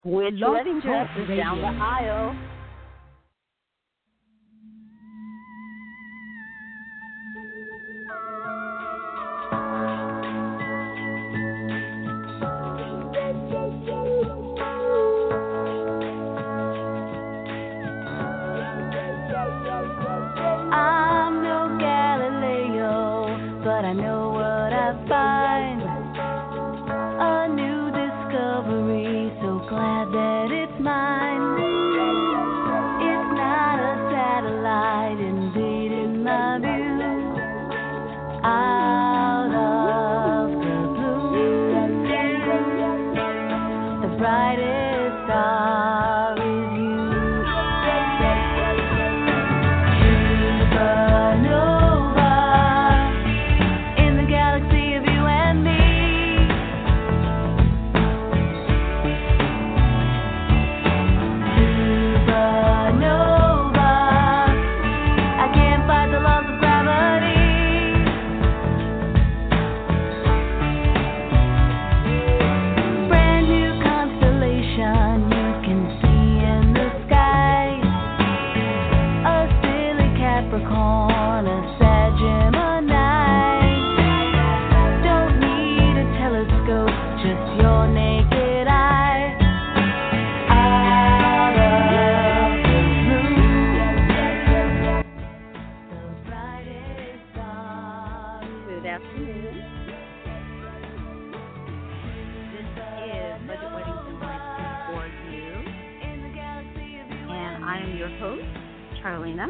Which Blog wedding Talk dress is down the Radio. aisle? I'm no Galileo, but I know what I find. A new discovery, so glad that it's mine. It's not a satellite invading my view. Out of the blue, the brightest star is you. Supernova in the galaxy of you and me. Supernova, I can't fight the laws of gravity. Brand new constellation you can see in the sky. A silly Capricorn, a Gemini. Don't need a telescope, just your naked eye. Out of the blue, the brightest star. Good afternoon. This is Budget Weddings and Wines for you, and I am your host, Charlena.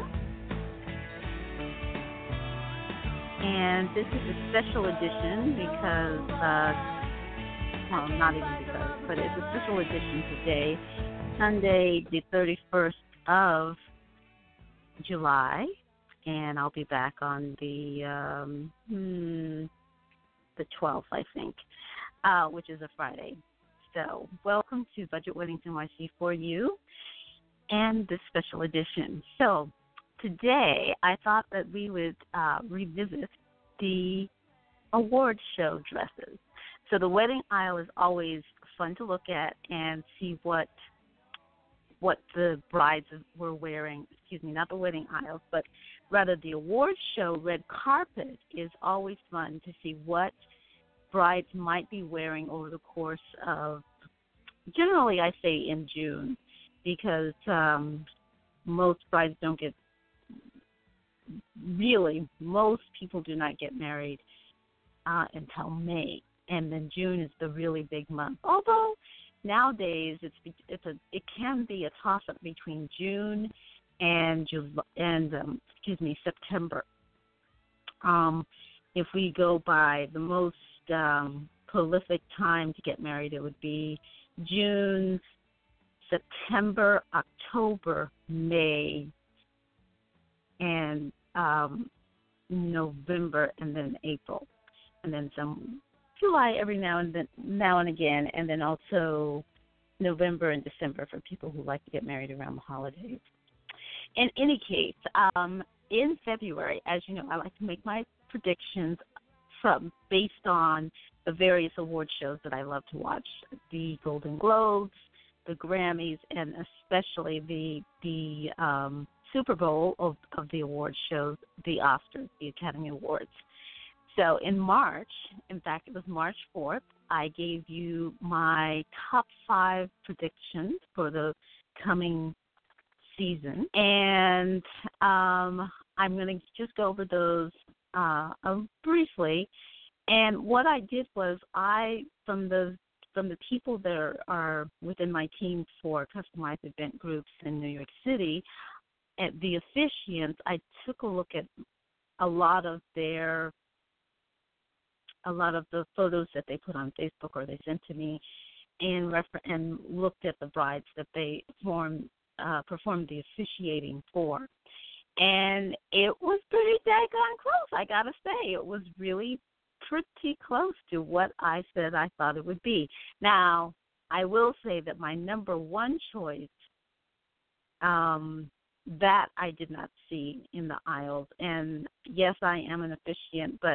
And this is a special edition because, well, not even because, but it's a special edition today, Sunday, the 31st of July, and I'll be back on the 12th, I think, which is a Friday. So, welcome to Budget Weddings NYC for you and this special edition. So, today I thought that we would revisit the award show dresses. So, the wedding aisle is always fun to look at and see what the brides were wearing. Excuse me, not the wedding aisles, but rather the award show red carpet is always fun to see what brides might be wearing over the course of, generally I say in June, because most brides don't get, really, most people do not get married until May, and then June is the really big month. Although nowadays it can be a toss-up between June and September. If we go by the most prolific time to get married, it would be June, September, October, May, and November, and then April, and then some July every now and again, and then also November and December for people who like to get married around the holidays. In any case, in February, as you know, I like to make my predictions based on the various award shows that I love to watch: the Golden Globes, the Grammys, and especially the Super Bowl of the award shows, the Oscars, the Academy Awards. So in March, in fact, it was March 4th, I gave you my top 5 predictions for the coming season. And I'm going to just go over those briefly. And what I did was from the people that are within my team for customized event groups in New York City, at the officiants, I took a look at a lot of the photos that they put on Facebook or they sent to me, and looked at the brides that they performed the officiating for. And it was pretty daggone close, I got to say. It was really pretty close to what I said I thought it would be. Now, I will say that my number one choice, that I did not see in the aisles. And yes, I am an officiant, but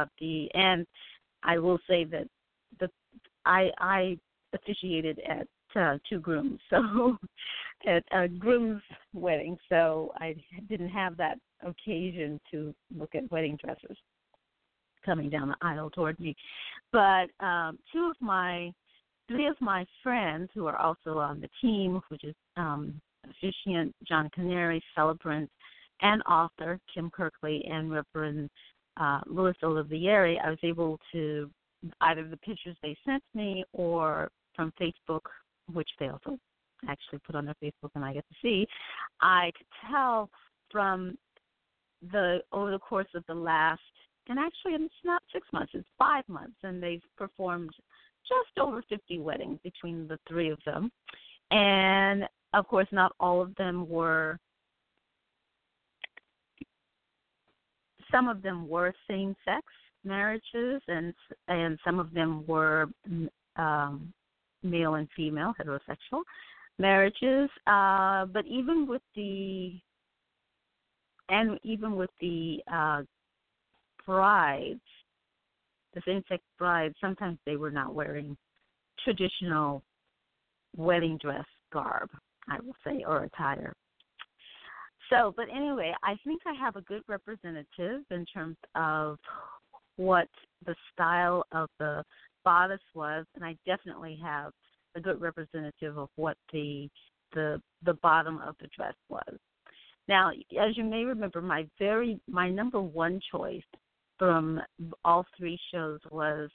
I will say that I officiated at two grooms, so at a groom's wedding. So I didn't have that occasion to look at wedding dresses coming down the aisle toward me. But three of my friends who are also on the team, which is officiant John Canary, celebrant, and author Kim Kirkley, and Reverend Louis Olivieri, I was able to, either the pictures they sent me or from Facebook, which they also actually put on their Facebook and I get to see, I could tell from over the course of the last, and actually it's not 6 months, it's 5 months, and they've performed just over 50 weddings between the three of them. And, of course, not all of them were, some of them were same-sex marriages, and some of them were male and female, heterosexual marriages. But even with the brides, the same-sex brides, sometimes they were not wearing traditional wedding dress garb, I will say, or attire. So, but anyway, I think I have a good representative in terms of what the style of the bodice was, and I definitely have a good representative of what the bottom of the dress was. Now, as you may remember, my number one choice from all three shows was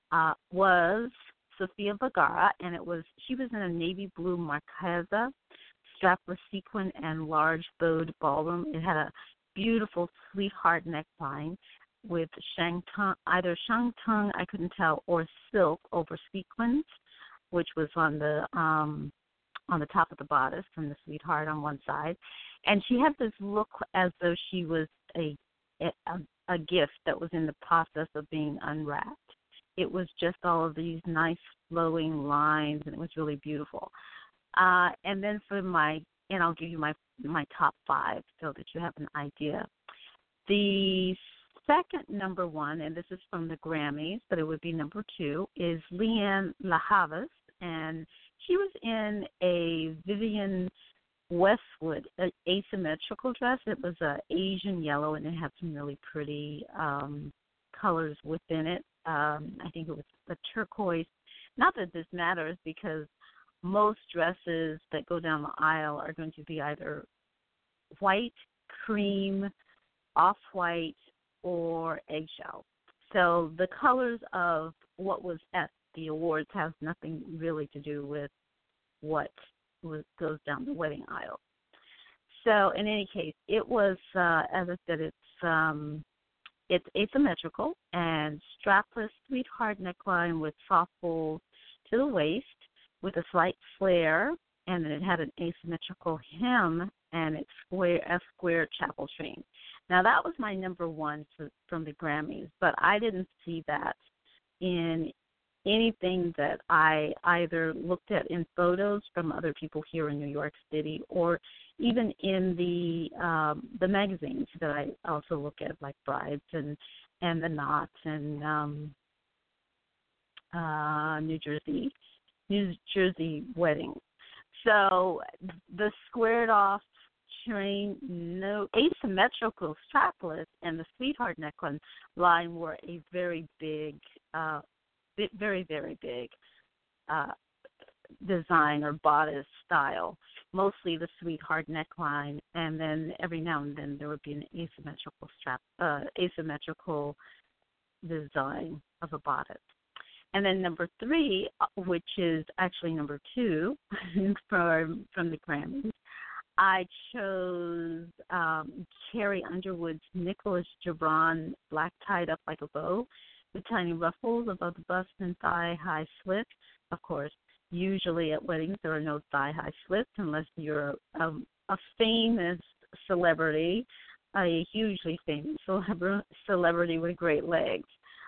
Sofia Vergara, and she was in a navy blue marquesa, strapless sequin and large bowed ballroom. It had a beautiful sweetheart neckline with either shantung, I couldn't tell, or silk over sequins, which was on the top of the bodice and the sweetheart on one side. And she had this look as though she was a gift that was in the process of being unwrapped. It was just all of these nice flowing lines, and it was really beautiful. And then and I'll give you my top five so that you have an idea. The second number one, and this is from the Grammys, but it would be number two, is Leanne LaHavas, and she was in a Vivienne Westwood asymmetrical dress. It was an Asian yellow, and it had some really pretty colors within it. I think it was a turquoise. Not that this matters, because most dresses that go down the aisle are going to be either white, cream, off-white, or eggshell. So the colors of what was at the awards has nothing really to do with what goes down the wedding aisle. So in any case, it was, as I said, it's asymmetrical and strapless sweetheart neckline with soft folds to the waist with a slight flare, and then it had an asymmetrical hem and a square chapel train. Now that was my number one from the Grammys, but I didn't see that in anything that I either looked at in photos from other people here in New York City, or even in the magazines that I also look at, like Brides and The Knot and New Jersey Weddings. So the squared off train, no asymmetrical strapless, and the sweetheart neckline were a very big, very, very big design or bodice style. Mostly the sweetheart neckline, and then every now and then there would be an asymmetrical design of a bodice. And then number three, which is actually number two from the Grammys, I chose Carrie Underwood's Nicholas Gibran black tied up like a bow with tiny ruffles above the bust and thigh-high slit. Of course, usually at weddings there are no thigh-high slits unless you're a famous celebrity, a hugely famous celebrity with great legs.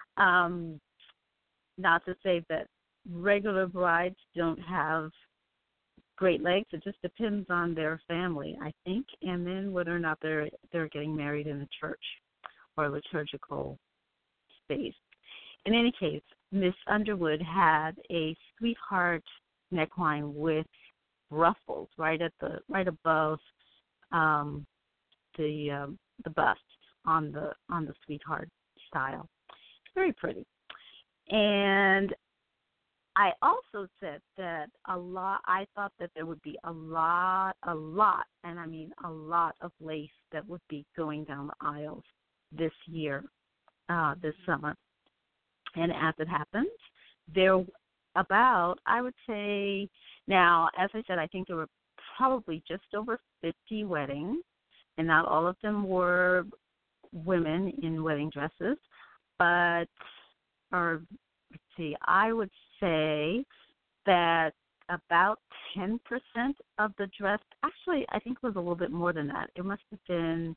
Not to say that regular brides don't have great legs. It just depends on their family, I think, and then whether or not they're getting married in a church or a liturgical space. In any case, Miss Underwood had a sweetheart neckline with ruffles right above um, the bust on the sweetheart style. Very pretty. And I also said that I thought that there would be a lot, and I mean a lot of lace that would be going down the aisles this year, this summer. And as it happens, there I would say, now, as I said, I think there were probably just over 50 weddings, and not all of them were women in wedding dresses, let's see, I would say that about 10% of the dress, actually, I think it was a little bit more than that. It must have been,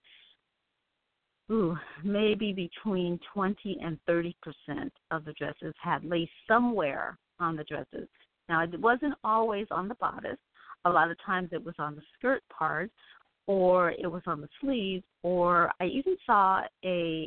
maybe between 20 and 30% of the dresses had lace somewhere on the dresses. Now, it wasn't always on the bodice. A lot of times it was on the skirt part, or it was on the sleeves, or I even saw a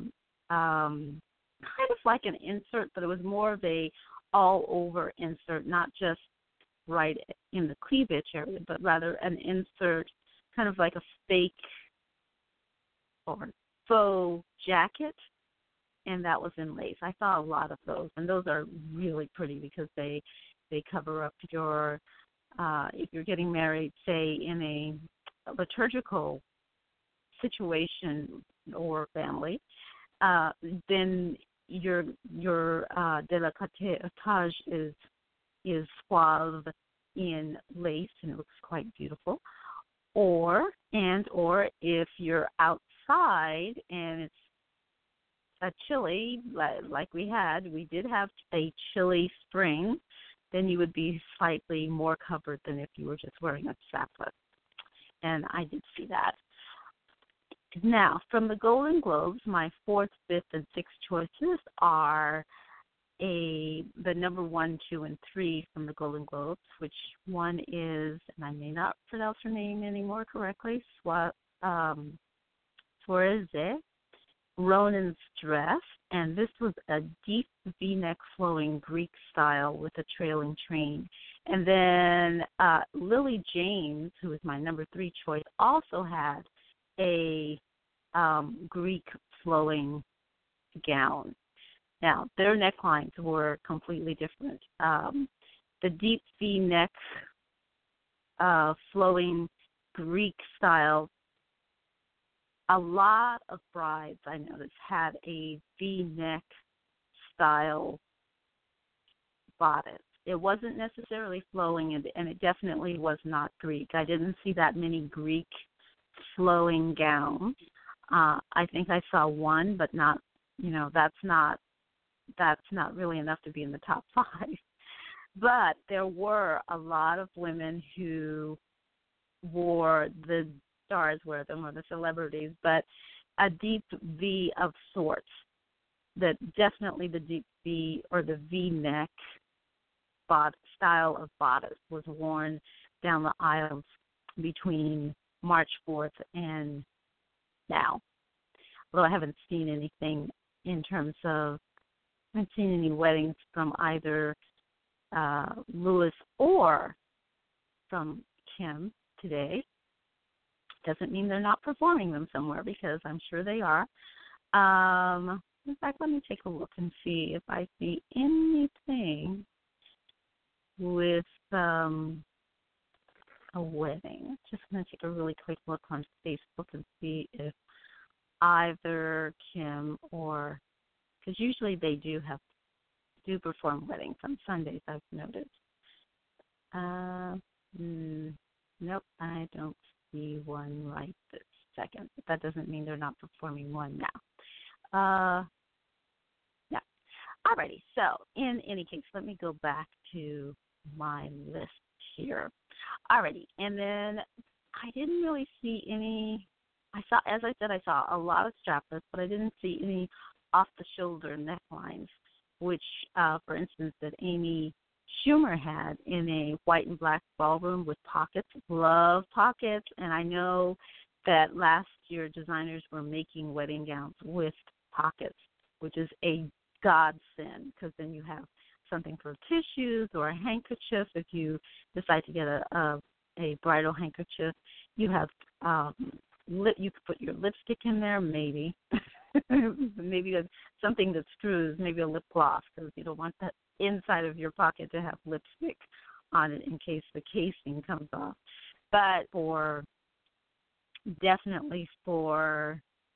kind of like an insert, but it was more of a all-over insert, not just right in the cleavage area, but rather an insert, kind of like a fake or faux jacket, and that was in lace. I saw a lot of those, and those are really pretty because they cover up your, if you're getting married, say, in a liturgical situation or family, then your décolletage is swathed in lace, and it looks quite beautiful. Or if you're outside and it's a chilly, like we did have a chilly spring, then you would be slightly more covered than if you were just wearing a strapless. And I did see that. Now, from the Golden Globes, my 4th, 5th, and 6th choices are the number 1, 2, and 3 from the Golden Globes, which one is, and I may not pronounce her name anymore correctly, Swarovski, Ronan's dress, and this was a deep V-neck flowing Greek style with a trailing train. And then Lily James, who is my number 3 choice, also had a Greek flowing gown. Now, their necklines were completely different. The deep V-neck flowing Greek style, a lot of brides, I noticed, had a V-neck style bodice. It wasn't necessarily flowing, and it definitely was not Greek. I didn't see that many Greek flowing gowns. I think I saw one, but not, that's not really enough to be in the top 5. But there were a lot of women who wore, the stars wear them, or the celebrities, but a deep V of sorts. That definitely the deep V or the V-neck style of bodice was worn down the aisles between March 4th and now. Although I haven't seen anything in terms of, I haven't seen any weddings from either Louis or from Kim today. Doesn't mean they're not performing them somewhere, because I'm sure they are. In fact, let me take a look and see if I see anything with a wedding. Just going to take a really quick look on Facebook and see if either Kim or, because usually they do perform weddings on Sundays, I've noticed. Nope, I don't see one right this second. But that doesn't mean they're not performing one now. Yeah. Alrighty, so in any case, let me go back to my list here. Alrighty, and then I didn't really see any, as I said, I saw a lot of strapless, but I didn't see any off-the-shoulder necklines, which, for instance, that Amy Schumer had in a white and black ballroom with pockets. Love pockets, and I know that last year designers were making wedding gowns with pockets, which is a godsend, because then you have something for tissues or a handkerchief. If you decide to get a bridal handkerchief, you have you could put your lipstick in there, maybe. Maybe something that screws, maybe a lip gloss, because you don't want that inside of your pocket to have lipstick on it in case the casing comes off. But definitely for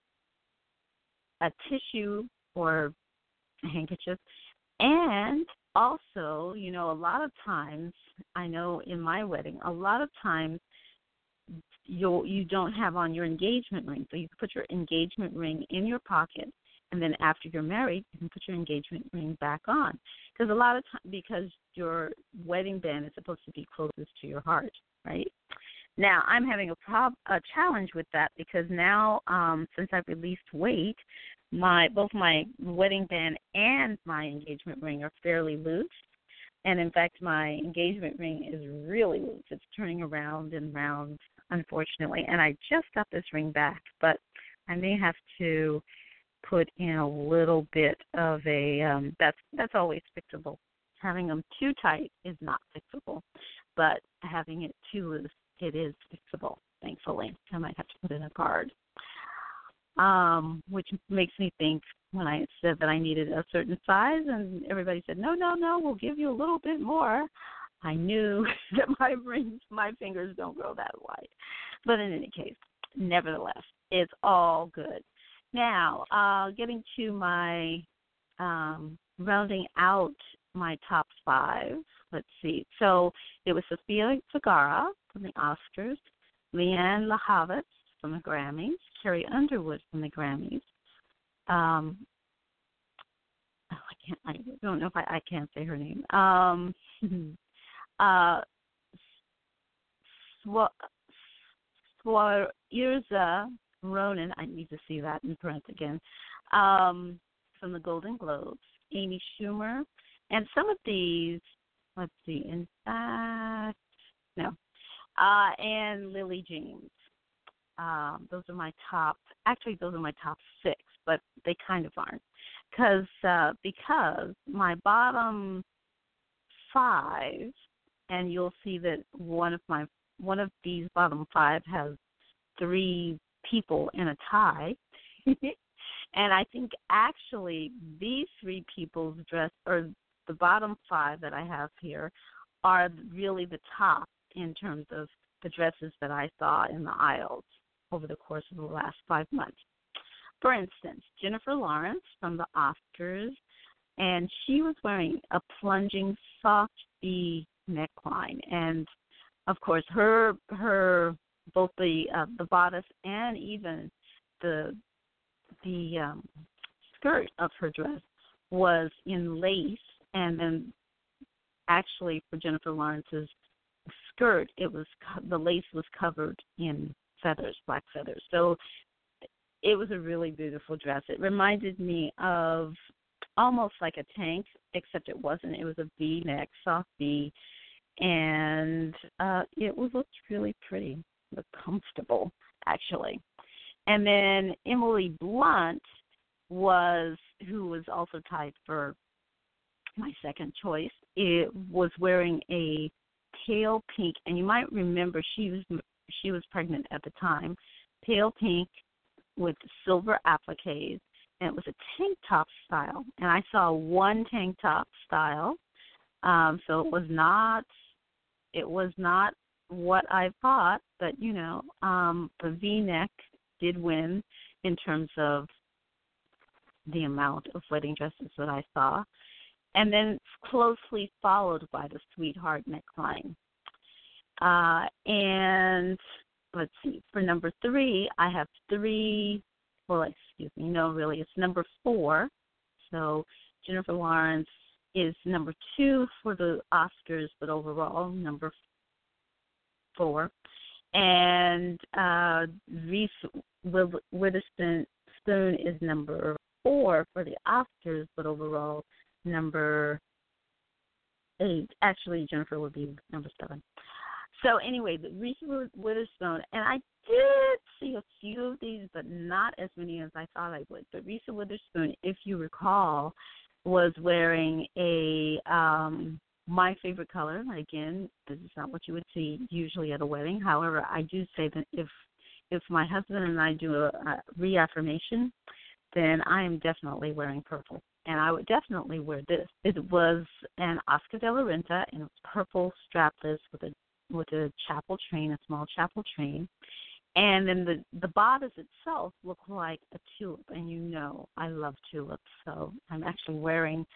a tissue or a handkerchief. And also, you know, a lot of times, I know in my wedding, a lot of times you don't have on your engagement ring. So you can put your engagement ring in your pocket, and then after you're married, you can put your engagement ring back on. Because a lot of times, because your wedding band is supposed to be closest to your heart, right? Now, I'm having a challenge with that because now, since I've released weight, both my wedding band and my engagement ring are fairly loose. And, in fact, my engagement ring is really loose. It's turning around and round, unfortunately. And I just got this ring back, but I may have to put in a little bit of a that's always fixable. Having them too tight is not fixable, but having it too loose, it is fixable, thankfully. I might have to put in a card, which makes me think when I said that I needed a certain size and everybody said, no, we'll give you a little bit more. I knew that my fingers don't grow that wide. But in any case, nevertheless, it's all good. Now, getting to my rounding out my top 5. Let's see. So it was Sofia Vergara from the Oscars, Lianne La Havas from the Grammys, Carrie Underwood from the Grammys. I don't know if I can't say her name. Saoirse Ronan, I need to see that in print again, from the Golden Globes, Amy Schumer, and some of these, let's see, in fact, no, and Lily James. Those are my top 6, but they kind of aren't. Because my bottom 5, and you'll see that one of these bottom 5 has 3 people in a tie. And I think actually these 3 people's dress, or the bottom 5 that I have here, are really the top in terms of the dresses that I saw in the aisles over the course of the last 5 months. For instance, Jennifer Lawrence from the Oscars, and she was wearing a plunging soft V neckline, and of course her both the bodice and even the skirt of her dress was in lace, and then actually for Jennifer Lawrence's skirt, the lace was covered in feathers, black feathers. So it was a really beautiful dress. It reminded me of almost like a tank, except it wasn't. It was a V-neck, soft V, and it looked really pretty, looked comfortable, actually. And then Emily Blunt who was also tied for my second choice. It was wearing a pale pink, and you might remember she was pregnant at the time, pale pink with silver appliques, and it was a tank top style. And I saw one tank top style, so it was not what I thought, but the V-neck did win in terms of the amount of wedding dresses that I saw, and then closely followed by the sweetheart neckline. And let's see, for number 3, I have 3, it's number 4. So Jennifer Lawrence is number 2 for the Oscars, but overall number 4. And Reese Witherspoon is number 4 for the Oscars, but overall number 8. Actually, Jennifer would be number 7. So anyway, the Reese Witherspoon, and I did see a few of these, but not as many as I thought I would. But Reese Witherspoon, if you recall, was wearing a my favorite color. Again, this is not what you would see usually at a wedding. However, I do say that if my husband and I do a reaffirmation, then I am definitely wearing purple. And I would definitely wear this. It was an Oscar de la Renta, and it was purple strapless with a chapel train, a small chapel train. And then the bodice itself looked like a tulip, and you know I love tulips, so I'm actually wearing,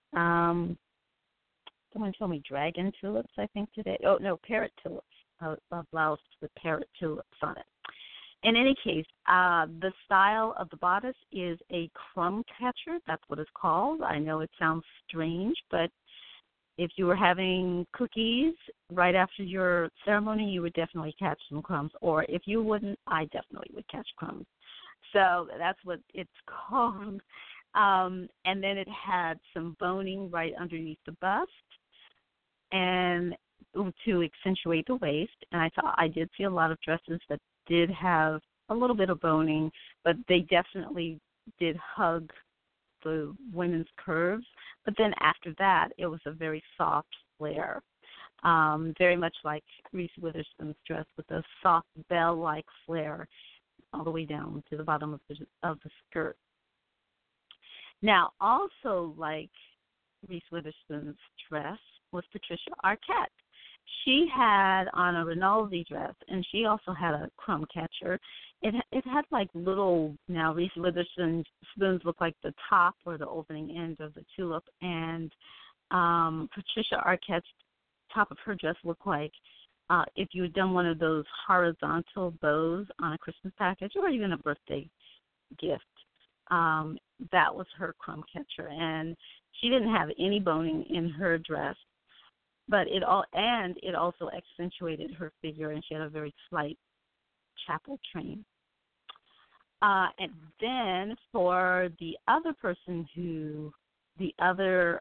someone told me dragon tulips, I think, today. Oh, no, parrot tulips, a blouse with parrot tulips on it. In any case, the style of the bodice is a crumb catcher. That's what it's called. I know it sounds strange, but if you were having cookies right after your ceremony, you would definitely catch some crumbs. Or if you wouldn't, I definitely would catch crumbs. So that's what it's called. And then it had some boning right underneath the bust and to accentuate the waist. And I did see a lot of dresses that did have a little bit of boning, but they definitely did hug the women's curves. But then after that, it was a very soft flare, very much like Reese Witherspoon's dress with a soft bell-like flare all the way down to the bottom of the skirt. Now, also like Reese Witherspoon's dress was Patricia Arquette. She had on a Rinaldi dress, and she also had a crumb catcher. It had like little, now Reese Witherspoon's spoons look like the top or the opening end of the tulip, and Patricia Arquette's top of her dress looked like if you had done one of those horizontal bows on a Christmas package or even a birthday gift. That was her crumb catcher, and she didn't have any boning in her dress. But it also accentuated her figure, and she had a very slight chapel train. And then for the other person the other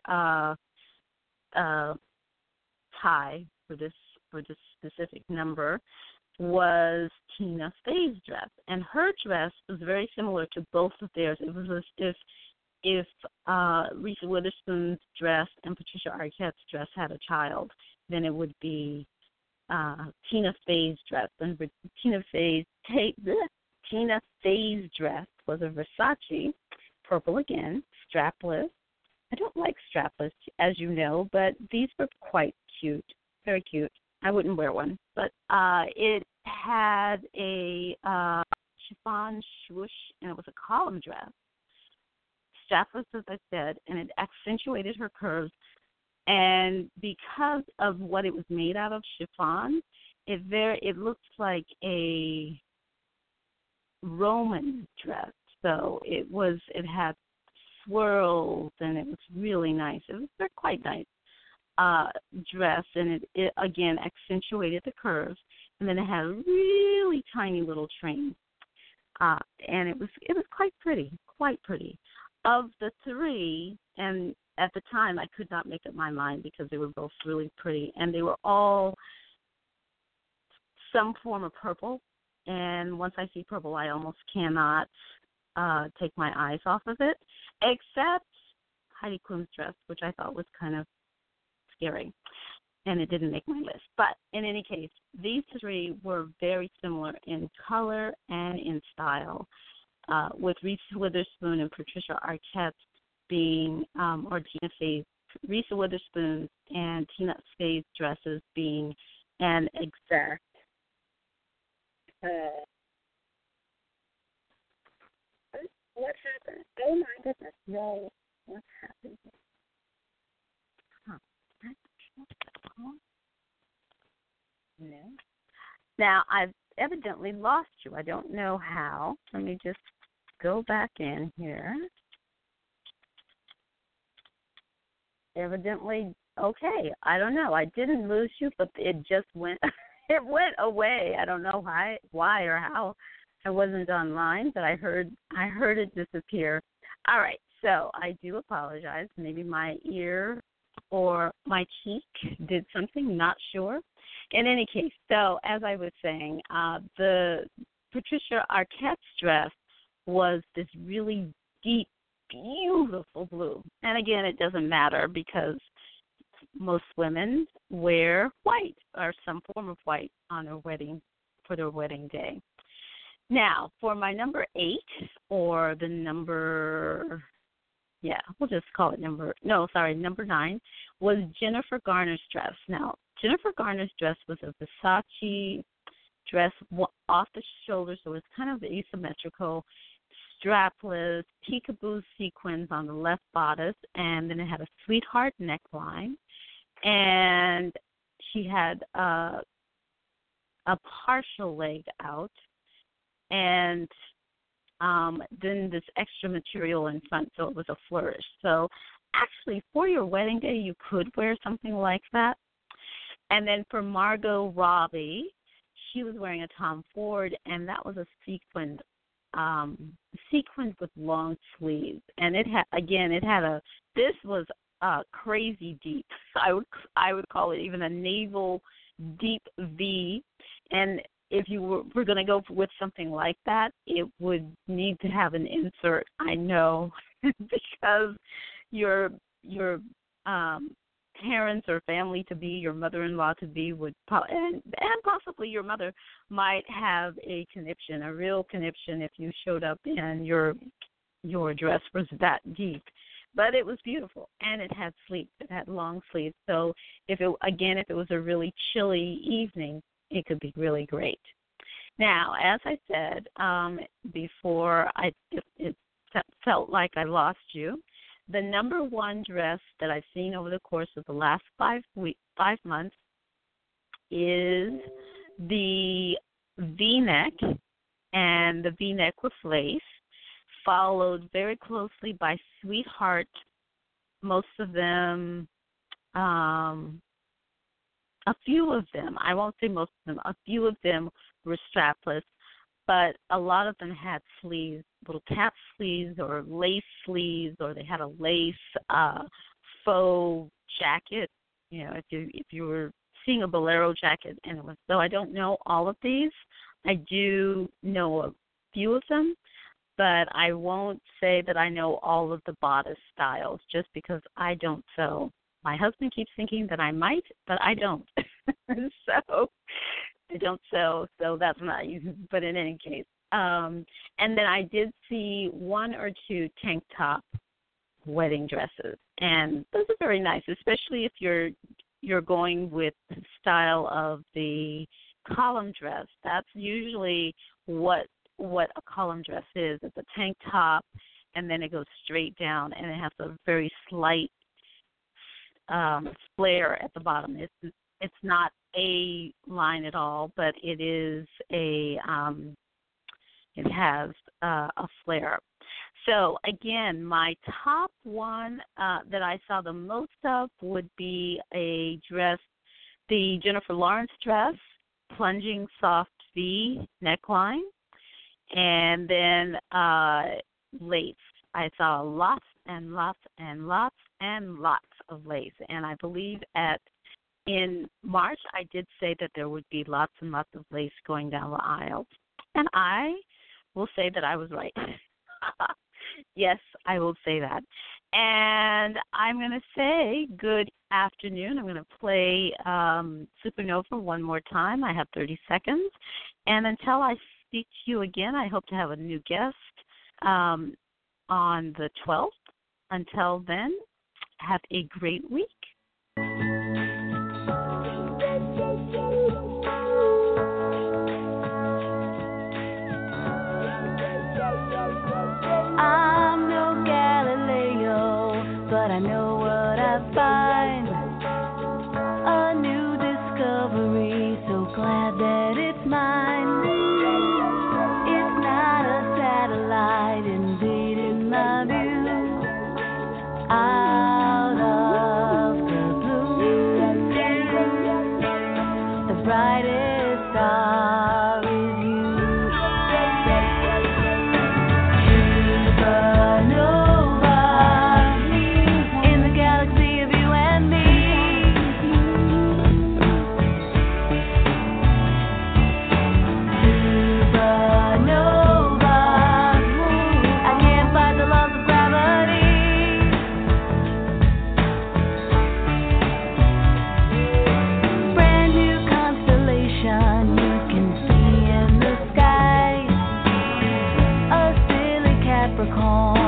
tie for this specific number was Tina Fey's dress, and her dress was very similar to both of theirs. It was as if Reese Witherspoon's dress and Patricia Arquette's dress had a child, then it would be Tina Fey's dress. And Tina Fey's dress was a Versace, purple again, strapless. I don't like strapless, as you know, but these were quite cute, very cute. I wouldn't wear one, but it had a chiffon swoosh, and it was a column dress. Strapless, as I said, and it accentuated her curves. And because of what it was made out of, chiffon, it looked like a Roman dress. So it had swirls, and it was really nice. It was quite nice dress, and it again accentuated the curves. And then it had a really tiny little train, and it was quite pretty, quite pretty. Of the three, and at the time I could not make up my mind because they were both really pretty, and they were all some form of purple. And once I see purple, I almost cannot take my eyes off of it, except Heidi Klum's dress, which I thought was kind of scary, and it didn't make my list. But in any case, these three were very similar in color and in style. With Reese Witherspoon and Patricia Arquette being, or Tina Fey's, Reese Witherspoon and Tina Fey's dresses being an exact what happened? Oh my goodness, no. What happened? No. Now, I've evidently lost you. I don't know how. Let me just go back in here. Evidently, okay. I don't know. I didn't lose you, but it just went. It went away. I don't know why or how. I wasn't online, but I heard it disappear. All right. So I do apologize. Maybe my ear or my cheek did something. Not sure. In any case, so as I was saying, the Patricia Arquette's dress was this really deep beautiful blue. And again, it doesn't matter because most women wear white or some form of white on their wedding for their wedding day. Now, for my number 8 or the number, we'll just call it number 9 was Jennifer Garner's dress. Now, Jennifer Garner's dress was a Versace dress off the shoulders, so it's kind of asymmetrical, strapless, peekaboo sequins on the left bodice, and then it had a sweetheart neckline, and she had a partial leg out, and then this extra material in front, so it was a flourish. So actually, for your wedding day, you could wear something like that. And then for Margot Robbie, she was wearing a Tom Ford, and that was a sequined with long sleeves. And this was crazy deep. I would call it even a navel deep V. And if you were going to go with something like that, it would need to have an insert, I know, because your parents or family to be, your mother-in-law to be would and possibly your mother might have a conniption, a real conniption if you showed up and your dress was that deep. But it was beautiful, and it had sleeves. It had long sleeves. So if it was a really chilly evening, it could be really great. Now, as I said before, it felt like I lost you. The number 1 dress that I've seen over the course of the last 5 months is the V-neck, and the V-neck with lace, followed very closely by sweetheart. Most of them, a few of them, I won't say most of them, a few of them were strapless, but a lot of them had sleeves, little cap sleeves or lace sleeves, or they had a lace faux jacket. You know, if you were seeing a bolero jacket, and it was, though I don't know all of these, I do know a few of them, but I won't say that I know all of the bodice styles just because I don't sew. My husband keeps thinking that I might, but I don't. So I don't sew, so that's not easy. But in any case, and then I did see 1 or 2 tank top wedding dresses, and those are very nice, especially if you're going with the style of the column dress. That's usually what a column dress is. It's a tank top, and then it goes straight down, and it has a very slight flare at the bottom. It's not a line at all, but it is it has a flare. So again, my top one that I saw the most of would be a dress, the Jennifer Lawrence dress, plunging soft V neckline, and then lace. I saw lots and lots and lots and lots of lace, and I believe in March I did say that there would be lots and lots of lace going down the aisle, and I will say that I was right. Yes, I will say that. And I'm going to say good afternoon. I'm going to play Supernova one more time. I have 30 seconds. And until I speak to you again, I hope to have a new guest on the 12th. Until then, have a great week. I'm no Galileo, but I know what I find. A new discovery, so glad that it's mine. It's not a satellite invading my view. Out of the blue, the brightest star is you. Supernova, I can't fight the laws of gravity. Capricorn.